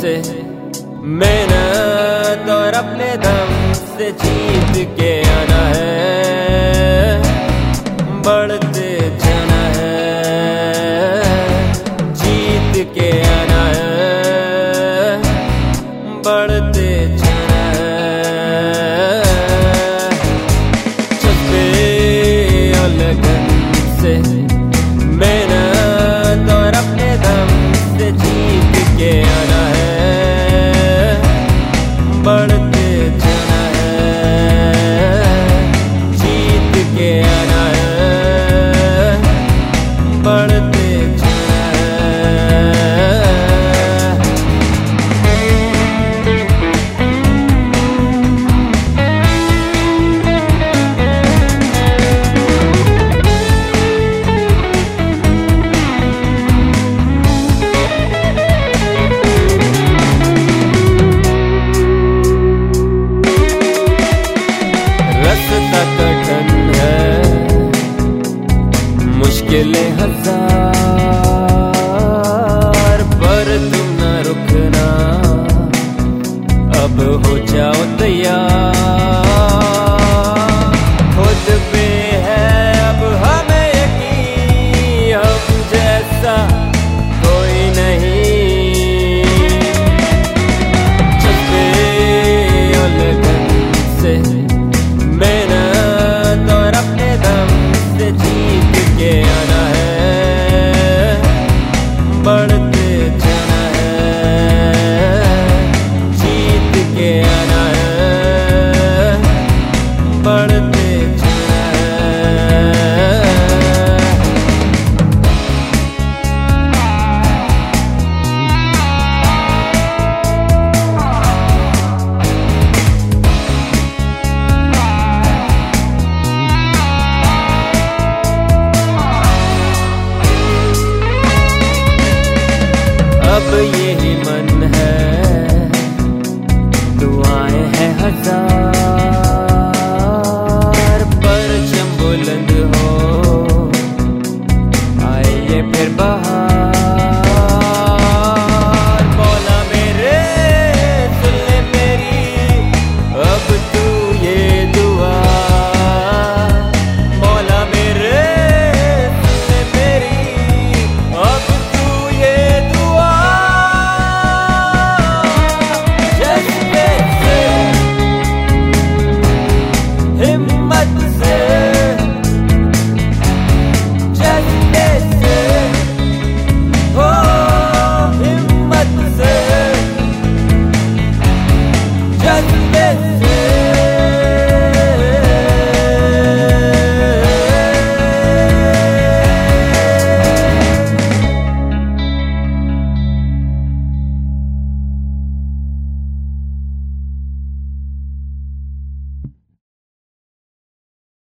से मेहनत और अपने दम से जीत के आना है, बढ़ते जाना है, जीत के आना है, बढ़ते जाना है। जज्बे और लगन से मेहनत और अपने दम से जीत के आना है, बढ़ते जाना है, जीत के आना है, बढ़ते जाना रास्ता कठिन है, मुश्किलें हजार, पर तुम न रुकना, अब हो जाओ तैयार।